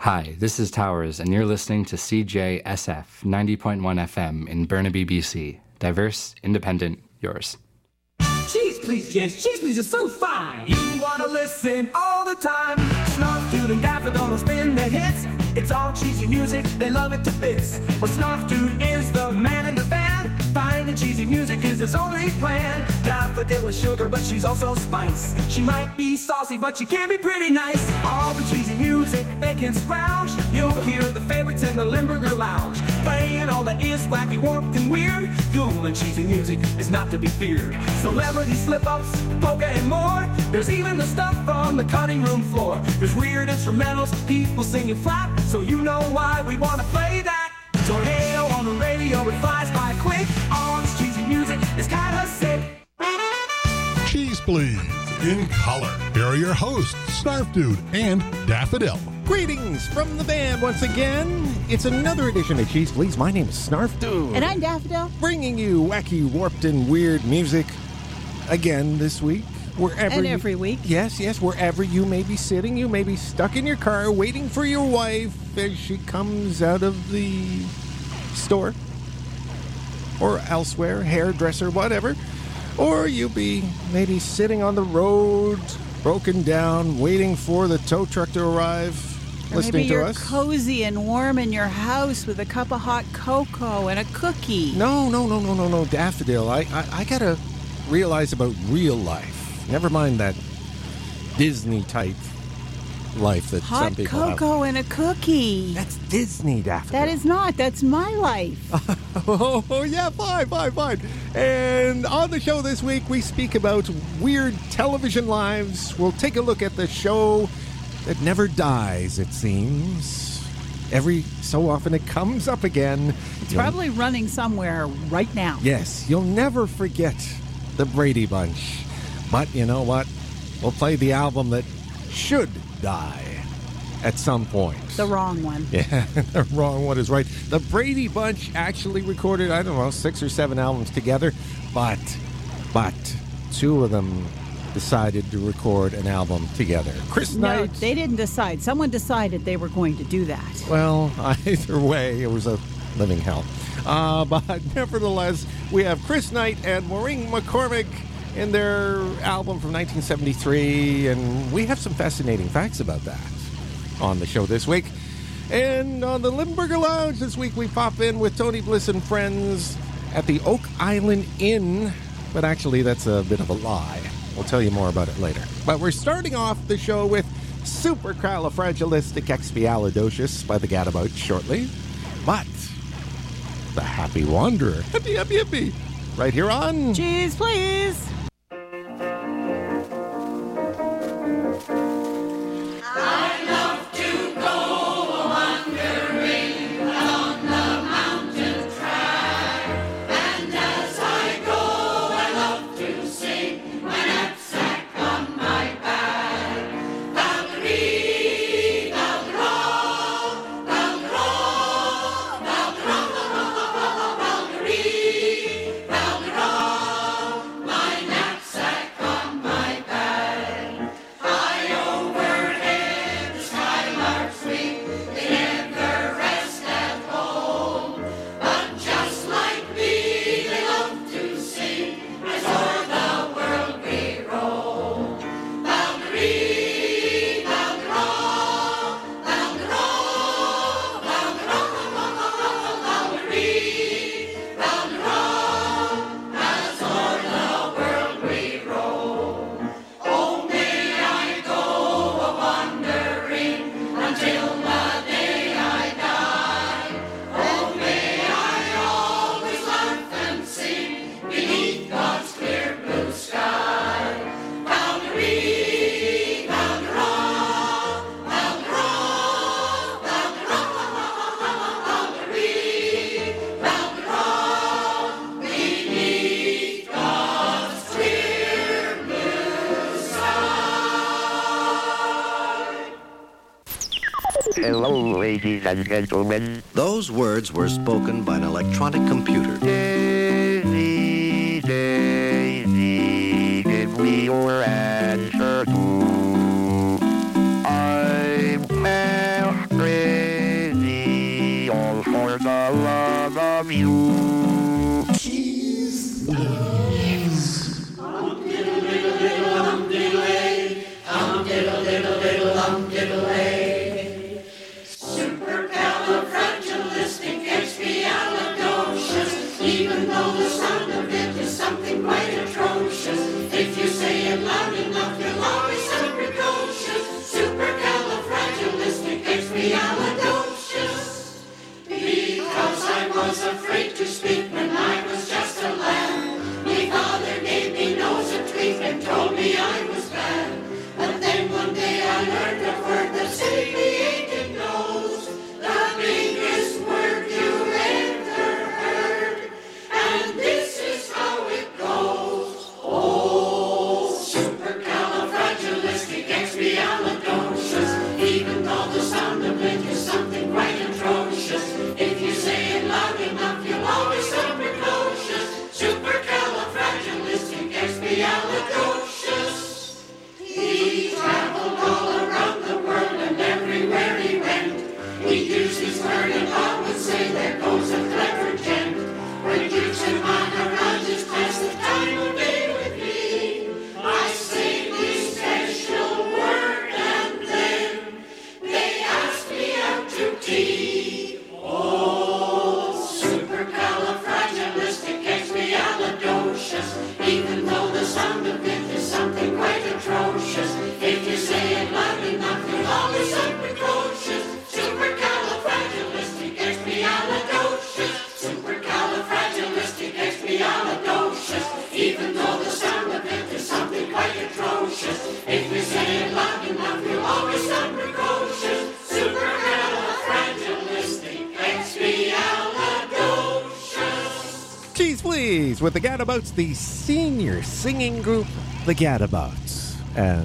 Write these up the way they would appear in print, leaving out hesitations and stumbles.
Hi, this is Towers, and you're listening to CJSF 90.1 FM in Burnaby, BC. Diverse, independent, yours. Cheese please, yes, cheese please is so fine. You wanna listen all the time. Snarf Dude and Daffodil will spin their hits. It's all cheesy music, they love it to bits. Well, Snarf Dude is the man in the band. Finding cheesy music is his only plan. Daffodil is sugar, but she's also spice. She might be saucy, but she can be pretty nice. All the cheesy music they can scrounge. You'll hear the favorites in the Limburger Lounge. Playing all that is wacky, warped, and weird. Cool and cheesy music is not to be feared. Celebrity slip-ups, polka, and more. There's even the stuff on the cutting room floor. There's weird instrumentals, people singing flat. So you know why we want to play that. Tornado on the radio, it flies by quick. All this cheesy music is kind of sick. Cheese Please, in color. Here are your hosts, Snarf Dude and Daffodil. Greetings from the band once again. It's another edition of Cheese Please. My name is Snarf Dude. And I'm Daffodil. Bringing you wacky, warped, and weird music again this week. Wherever and every week. Yes, wherever you may be sitting. You may be stuck in your car waiting for your wife as she comes out of the store or elsewhere, hairdresser, whatever. Or you be maybe sitting on the road, broken down, waiting for the tow truck to arrive, or listening to us. Maybe you're cozy and warm in your house with a cup of hot cocoa and a cookie. No, Daffodil. I gotta realize about real life. Never mind that Disney-type life that some people have. Hot cocoa and a cookie. That's Disney, Daffodil. That is not. That's my life. Oh, yeah, fine. And on the show this week, we speak about weird television lives. We'll take a look at the show that never dies, it seems. Every so often it comes up again. It's probably running somewhere right now. Yes, you'll never forget the Brady Bunch. But you know what? We'll play the album that should die at some point. The wrong one. Yeah, the wrong one is right. The Brady Bunch actually recorded, 6 or 7 albums together, but 2 of them decided to record an album together. Chris Knight. No, they didn't decide. Someone decided they were going to do that. Well, either way, it was a living hell. But nevertheless, we have Chris Knight and Maureen McCormick in their album from 1973, and we have some fascinating facts about that on the show this week. And on the Limburger Lounge this week, we pop in with Tony Bliss and friends at the Oak Island Inn, but actually that's a bit of a lie. We'll tell you more about it later. But we're starting off the show with Supercalifragilisticexpialidocious by the Gadabouts shortly. But the Happy Wanderer, hippie, right here on Cheese Please. Hello, ladies and gentlemen. Those words were spoken by an electronic computer. Daisy, Daisy, give me your answer to. I'm afraid you. Supercalifragilisticexpialidocious. Even though the sound of it is something quite atrocious, if you say it loud enough, you'll always sound precocious. Supercalifragilisticexpialidocious. Because I was afraid to speak when I was just a lad. My father gave me nose a tweak and told me I was bad. But then one day I learned a word that satiated nose. The biggest word you ever heard. And this is how it goes. Oh, supercalifragilisticexpialidocious. Even though the sound of it is something quite atrocious, if you say it loud enough, you'll always sound precocious. Supercalifragilisticexpialidocious. He traveled all around the world and everywhere he went, he'd use his word and all would say, there goes a clever gent. When Dukes and Maharajas pass the time of day with me, I say this special word and then they ask me out to tea. Oh, supercalifragilisticexpialidocious. Even though the sound of it is something quite atrocious, if you say it loud enough, you'll always sound precocious. Supercalifragilisticexpialidocious. Supercalifragilisticexpialidocious. Even though the sound of it is something quite atrocious, if you say it loud enough, you'll always sound precocious. Supercalifragilisticexpialidocious. Cheese Please with the Gadabouts, the senior singing group, the Gadabouts. And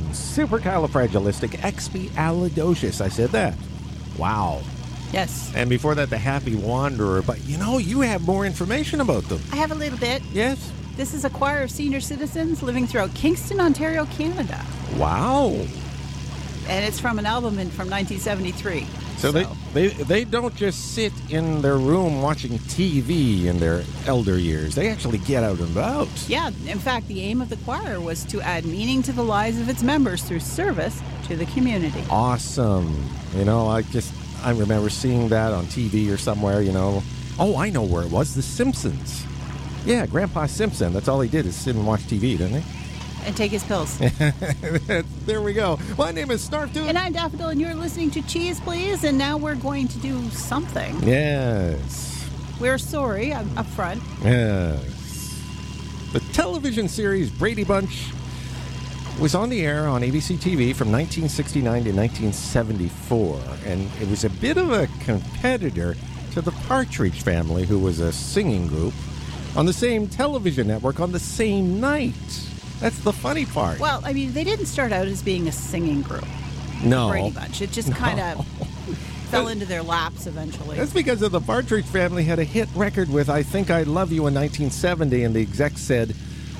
supercalifragilisticexpialidocious. I said that. Wow. Yes. And before that, the Happy Wanderer. But you know, you have more information about them. I have a little bit. Yes? This is a choir of senior citizens living throughout Kingston, Ontario, Canada. Wow. And it's from an album from 1973. So they don't just sit in their room watching TV in their elder years. They actually get out and about. Yeah, in fact, the aim of the choir was to add meaning to the lives of its members through service to the community. Awesome. You know, I remember seeing that on TV or somewhere, you know. Oh, I know where it was. The Simpsons. Yeah, Grandpa Simpson. That's all he did is sit and watch TV, didn't he? And take his pills. There we go. My name is Snarf Dude. And I'm Daffodil, and you're listening to Cheese Please, and now we're going to do something. Yes. We're sorry, up front. Yes. The television series Brady Bunch was on the air on ABC TV from 1969 to 1974, and it was a bit of a competitor to the Partridge Family, who was a singing group, on the same television network on the same night. That's the funny part. Well, I mean, they didn't start out as being a singing group. No. Brady Bunch. It just kind of fell into their laps eventually. That's because of the Partridge Family had a hit record with I Think I Love You in 1970, and the exec said,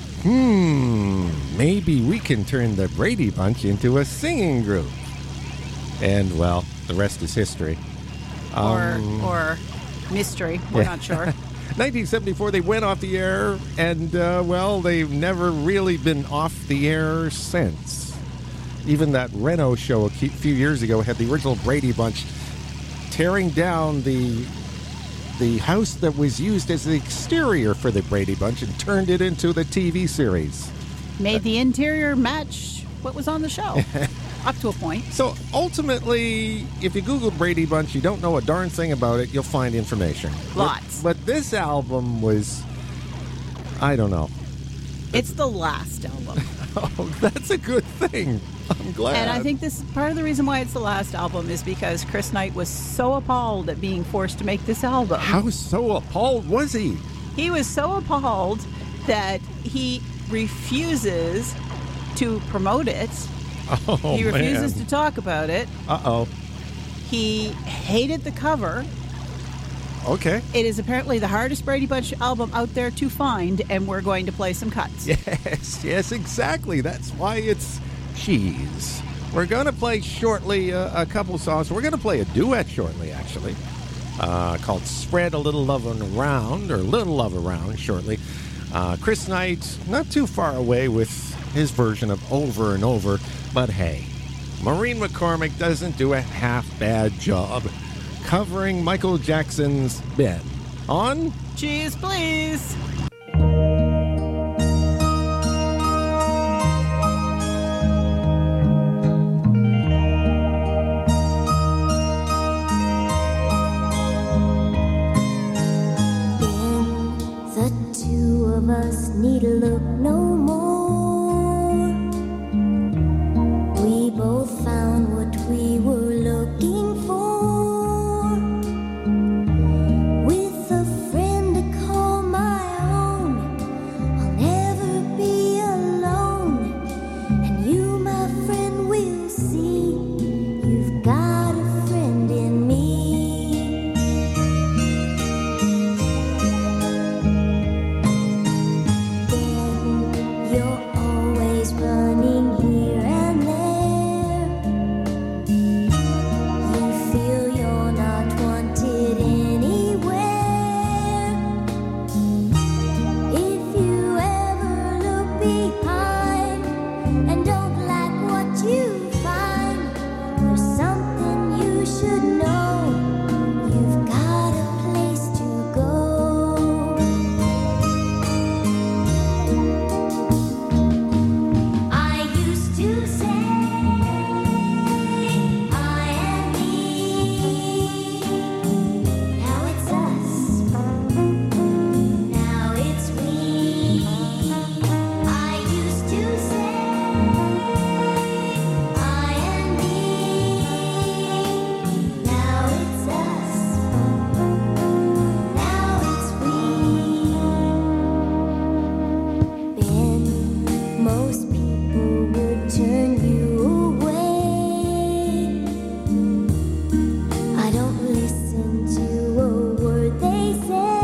maybe we can turn the Brady Bunch into a singing group. And, well, the rest is history. Or mystery. We're not sure. 1974, they went off the air, and, well, they've never really been off the air since. Even that Reno show a few years ago had the original Brady Bunch tearing down the house that was used as the exterior for the Brady Bunch and turned it into the TV series. Made the interior match what was on the show. Up to a point. So ultimately, if you Google Brady Bunch, you don't know a darn thing about it, you'll find information. Lots. But this album was, I don't know. It's the last album. Oh, that's a good thing. I'm glad. And I think this part of the reason why it's the last album is because Chris Knight was so appalled at being forced to make this album. How so appalled was he? He was so appalled that he refuses to promote it. Oh, he refuses man. to talk about it. Uh-oh. He hated the cover. Okay. It is apparently the hardest Brady Bunch album out there to find, and we're going to play some cuts. Yes, exactly. That's why it's cheese. We're going to play shortly a couple songs. We're going to play a duet shortly, actually. called Spread a Little Love Around, or Little Love Around shortly. Chris Knight, not too far away with his version of Over and Over, but hey, Maureen McCormick doesn't do a half-bad job covering Michael Jackson's Ben on Cheese, please. Us need to look no more. We both found what we were looking for. With a friend to call my own, I'll never be alone. And you, my friend, will see you've got a friend in me. You're always running here and there. You feel you're not wanted anywhere. If you ever look behind and don't like what you find, there's something you should know. You've got a place to go. To say I am me. Now it's us. Now it's we. I used to say I am me. Now it's us. Now it's we. Ben, most people would turn you away. I don't listen to a word they say.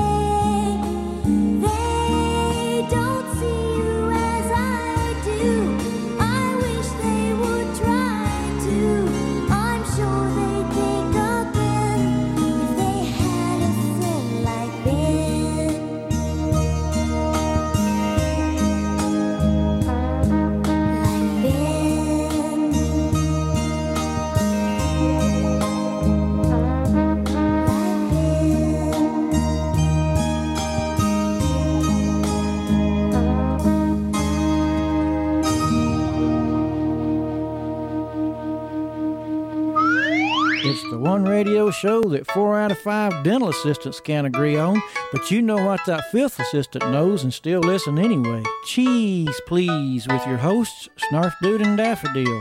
They don't see you as I do. I wish they would try to. I'm sure they'd think of Ben if they had a friend like Ben. Like Ben. It's the one radio show that 4 out of 5 dental assistants can't agree on, but you know what that 5th assistant knows and still listen anyway. Cheese, please, with your hosts, Snarf Dude and Daffodil.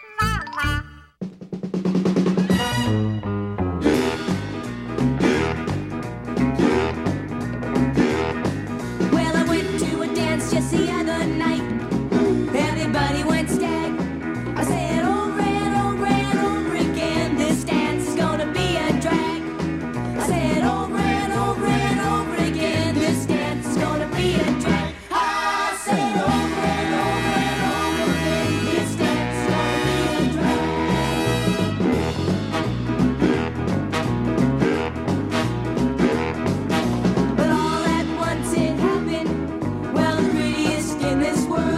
Well, I went to a dance just the other night. Everybody went stag. I said over and over and over again, this dance is gonna be a drag. I said over and over and over again, this dance is gonna be a drag. I said over and over and over again, this dance is gonna be a drag. But all at once it happened. Well, the prettiest in this world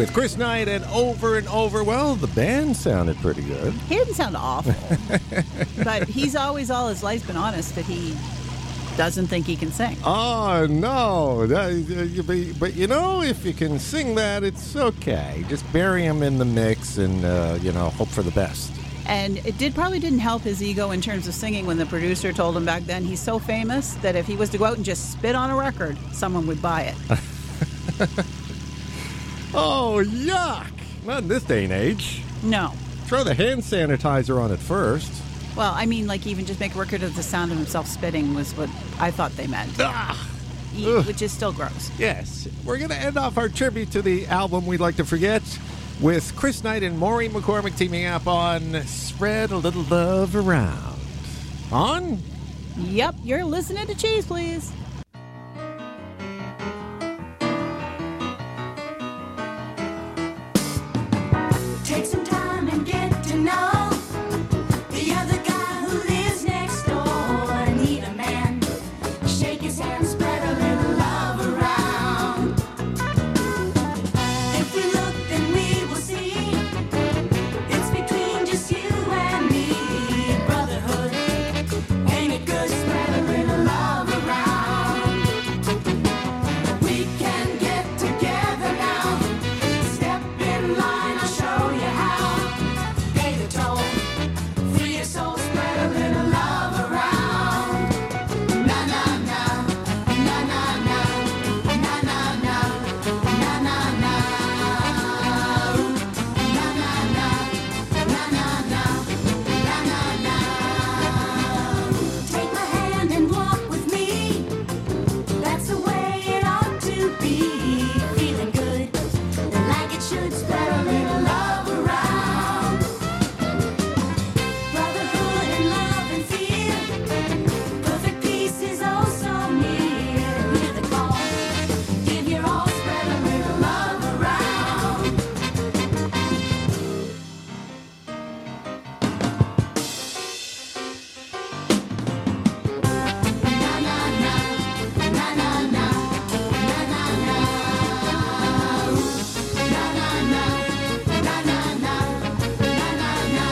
with Chris Knight and Over. Well, the band sounded pretty good. He didn't sound awful. But he's always, all his life's been honest that he doesn't think he can sing. Oh, no. But, you know, if you can sing that, it's okay. Just bury him in the mix and, hope for the best. And it probably didn't help his ego in terms of singing when the producer told him back then he's so famous that if he was to go out and just spit on a record, someone would buy it. Oh, yuck. Not in this day and age. No. Throw the hand sanitizer on it first. Well, I mean, like, even just make a record of the sound of himself spitting was what I thought they meant. Which is still gross. Yes. We're going to end off our tribute to the album We'd Like to Forget with Chris Knight and Maureen McCormick teaming up on Spread a Little Love Around. On? Yep, you're listening to Cheese Please. Take some time and get to know the other guy who lives next door. Need a man, shake his hand, spread a little love around. If we look, then we will see it's between just you and me. Brotherhood, ain't it good? Spread a little love around. We can get together now. Step in line, I'll show you how. Pay the toll, free your soul, spread a little love around. Na na na, na na na, na na na, na na na, na na na, na na na, na na na. Take my hand and walk with me. That's the way it ought to be. Feeling good, like it should, spread a little love around. Brotherhood and love and fear, perfect peace is oh so near. Hear the call, give your all, spread a little love around. Na na na, na na na, na na na. Na na na, na na na, na na na.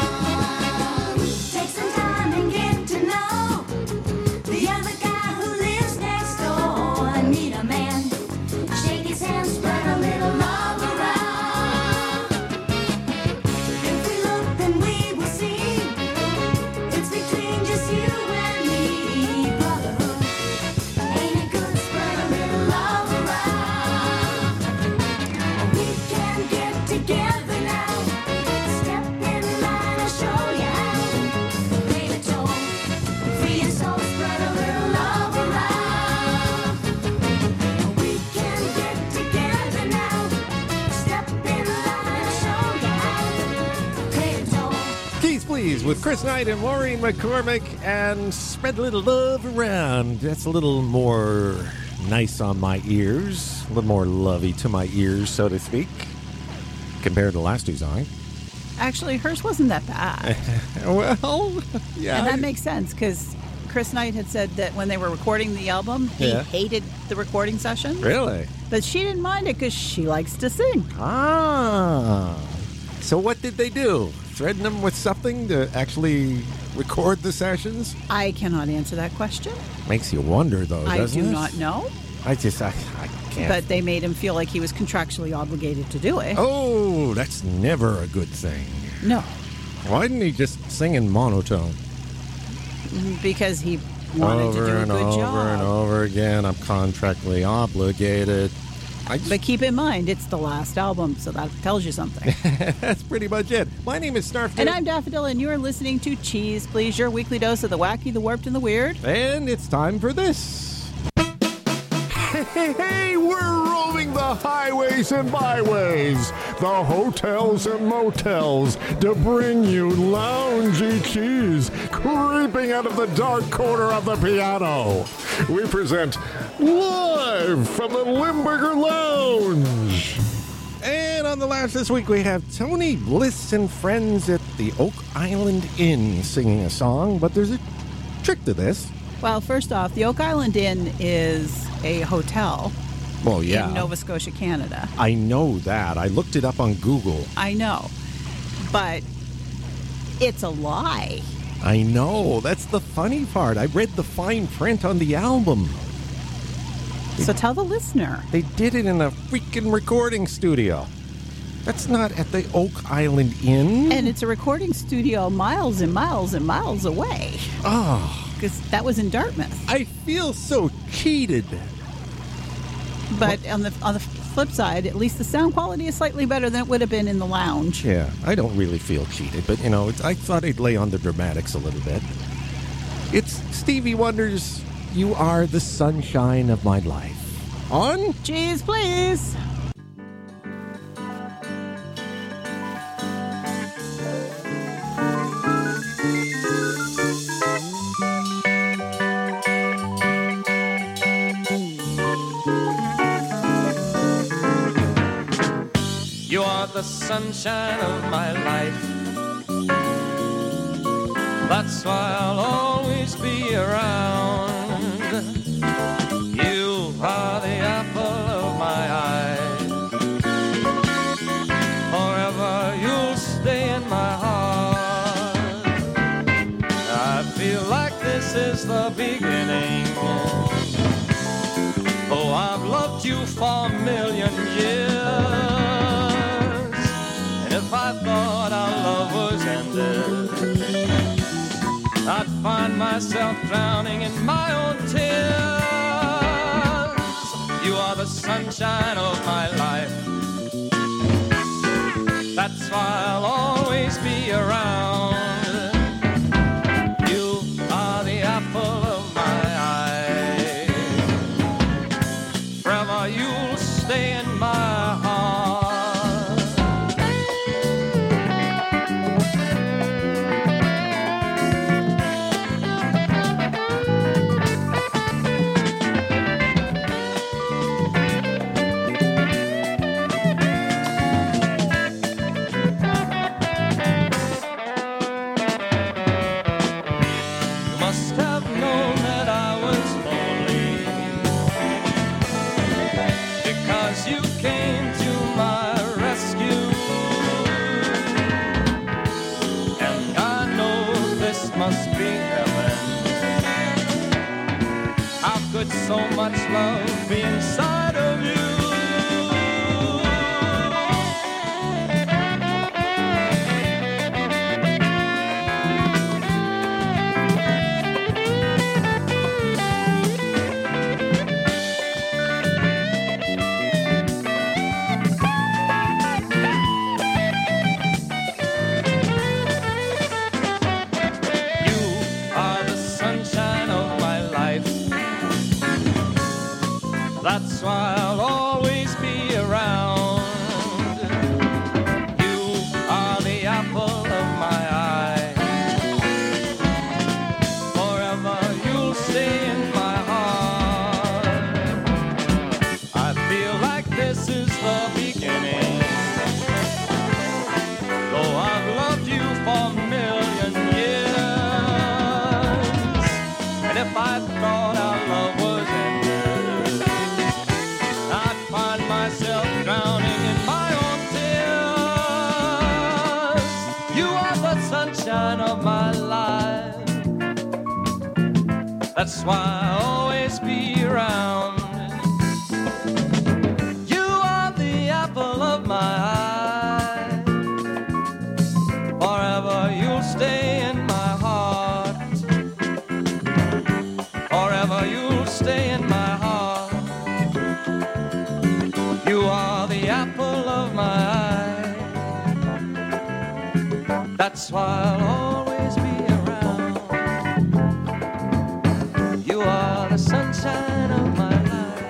Take some time and get to know the other guy who lives next door. Need a man, shake his hand, spread a little love around. If we look, then we will see it's between just you and me. Brotherhood, ain't it good? Spread a little love around. We can get together now. Step in line, I'll show you how. Pay the toll, free your soul, spread a little love around. We can get together now. Step in line, I'll show you how. Pay the toll. Keys Please with Chris Knight and Maureen McCormick and Spread a Little Love Around. That's a little more nice on my ears, a little more lovey to my ears, so to speak, compared to the last two songs. Actually, hers wasn't that bad. Well, yeah. And that makes sense because Chris Knight had said that when they were recording the album, he Yeah. hated the recording session. Really? But she didn't mind it because she likes to sing. Ah. So what did they do? Threaten them with something to actually record the sessions? I cannot answer that question. Makes you wonder, though, I doesn't do it? not know. I can't. But they made him feel like he was contractually obligated to do it. Oh, that's never a good thing. No, Why didn't he just sing in monotone? because he wanted to do a good job. Over and over again. I'm contractually obligated. But keep in mind, it's the last album, so that tells you something. That's pretty much it. My name is Snarf. And I'm Daffodil, and you are listening to Cheese Please, your weekly dose of the wacky, the warped, and the weird. And it's time for this. Hey, we're roaming the highways and byways, the hotels and motels, to bring you loungy cheese creeping out of the dark corner of the piano. We present live from the Limburger Lounge. And on the last this week, we have Tony Bliss and friends at the Oak Island Inn singing a song, but there's a trick to this. Well, first off, the Oak Island Inn is a hotel Well, yeah. in Nova Scotia, Canada. I know that. I looked it up on Google. I know. But it's a lie. I know. That's the funny part. I read the fine print on the album. So tell the listener. They did it in a freaking recording studio. That's not at the Oak Island Inn. And it's a recording studio miles and miles and miles away. Oh. Because that was in Dartmouth. I feel so cheated. But on the flip side, at least the sound quality is slightly better than it would have been in the lounge. Yeah, I don't really feel cheated, but, I thought I'd lay on the dramatics a little bit. It's Stevie Wonder's You Are the Sunshine of My Life. On? Cheese, please. You are the sunshine of my life. That's why I'll always be around. You are the apple of my eye. Forever you'll stay in my heart. I feel like this is the beginning. Oh, I've loved you for a million years. If I thought our love was ended, I'd find myself drowning in my own tears. You are the sunshine of my life. That's why I'll always be around. You are the apple of my eye. Forever you'll stay in my heart. So much love be inside of you. That's why I'll always be around. You are the apple of my eye. Forever you'll stay in my heart. I feel like this is the beginning. Though I've loved you for a million years. And if I thought our love was ended, myself drowning in my own tears. You are the sunshine of my life. That's why I'll always be around. You are the apple of my eye. Forever you'll stay in my heart. Forever you'll stay in my heart. You are the apple of my eye. That's why I'll always be around. You are the sunshine of my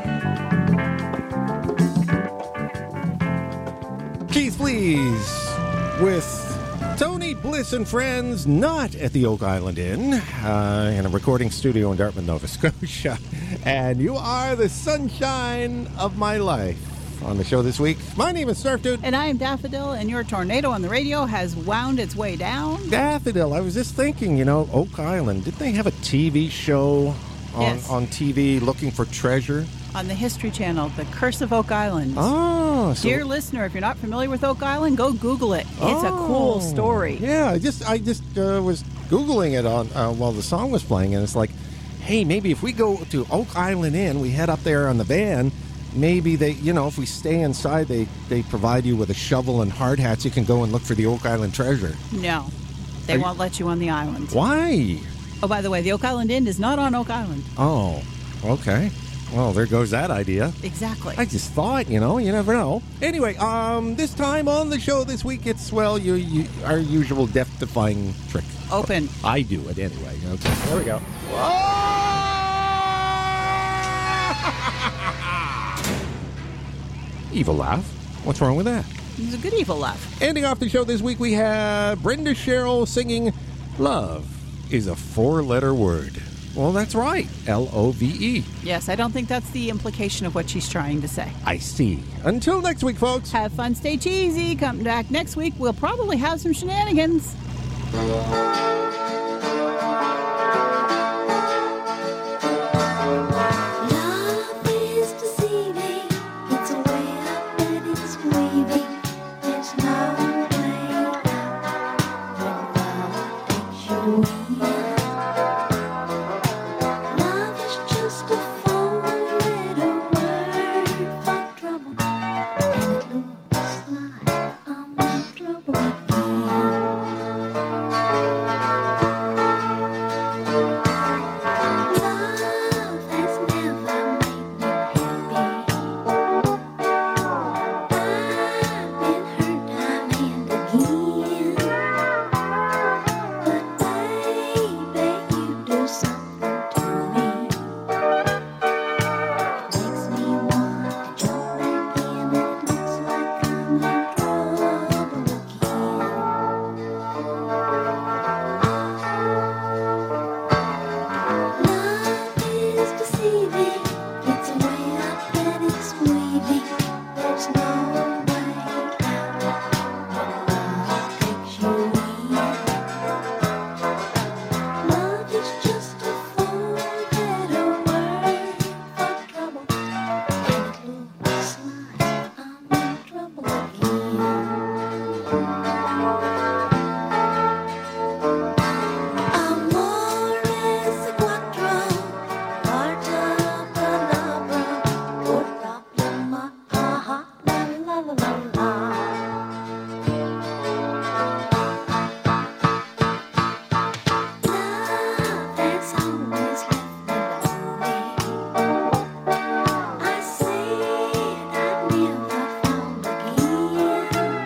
life. Keith Please with Tony Bliss and friends, not at the Oak Island Inn, in a recording studio in Dartmouth, Nova Scotia. And you are the sunshine of my life. On the show this week, my name is Snarf Dude. And I am Daffodil, and your tornado on the radio has wound its way down. Daffodil, I was just thinking, Oak Island, didn't they have a TV show Yes. on TV looking for treasure? On the History Channel, The Curse of Oak Island. Oh, so Dear listener, if you're not familiar with Oak Island, go Google it. It's a cool story. Yeah, I just was Googling it on while the song was playing, and it's like, hey, maybe if we go to Oak Island Inn, we head up there on the van, maybe they, if we stay inside, they provide you with a shovel and hard hats. You can go and look for the Oak Island treasure. No, they won't let you on the island. Why? Oh, by the way, the Oak Island Inn is not on Oak Island. Oh, okay. Well, there goes that idea. Exactly. I just thought, you never know. Anyway, this time on the show this week, it's, well, our usual death-defying trick. Open. I do it anyway. Okay, there we go. Evil laugh. What's wrong with that? It's a good evil laugh. Ending off the show this week, we have Brenda Sherrill singing Love is a 4-letter word. Well, that's right. Love. Yes, I don't think that's the implication of what she's trying to say. I see. Until next week, folks. Have fun, stay cheesy. Come back next week. We'll probably have some shenanigans. Love is deceiving. It's a way up and it's weaving. There's no way out when love takes you in. Love is just a 4-letter word for trouble, and it looks like I'm in trouble again. Love has never made me happy. I've been hurt time and again, but baby, you do something to me. It makes me want to jump back in, and it looks like I'm in trouble Love is deceiving. It's a way up and it's weaving. There's no way out when love takes you in. Love is just a 4-letter word for trouble, and it looks like I'm in trouble again. Amore is a quattro, carta palabra, por problema, ha ha, la la la la la. Love has always left me lonely. I said I'd never fall again,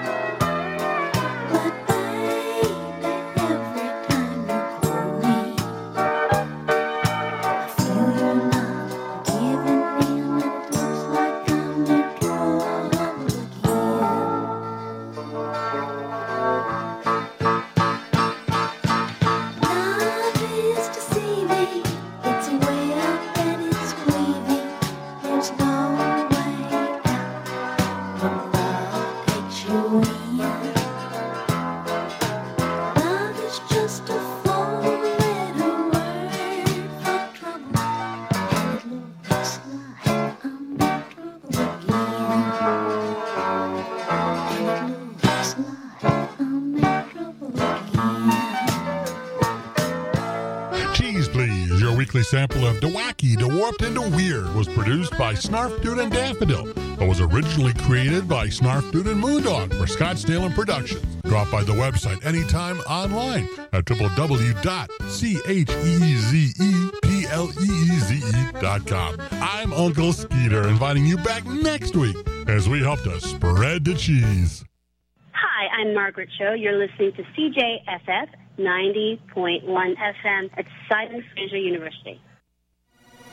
but baby, every time you call me, I feel your love giving in, and it looks like I'm in trouble again. Love is deceiving. It's a way up and it's weaving. There's no way out when love takes you in. Love is just a 4-letter word for trouble, and it looks like I'm in trouble again. And it looks like I'm in trouble again. Cheese Please, your weekly sample of the wacky, the warped, and the weird was produced by Snarf Dude and Daffodil, but was originally created by Snarf Dude and Moondog for Scottsdale and Productions. Drop by the website anytime online at www.cheezepleeze.com. I'm Uncle Skeeter, inviting you back next week as we help to spread the cheese. Hi, I'm Margaret Cho. You're listening to CJSF 90.1 FM at Sidon Fraser University.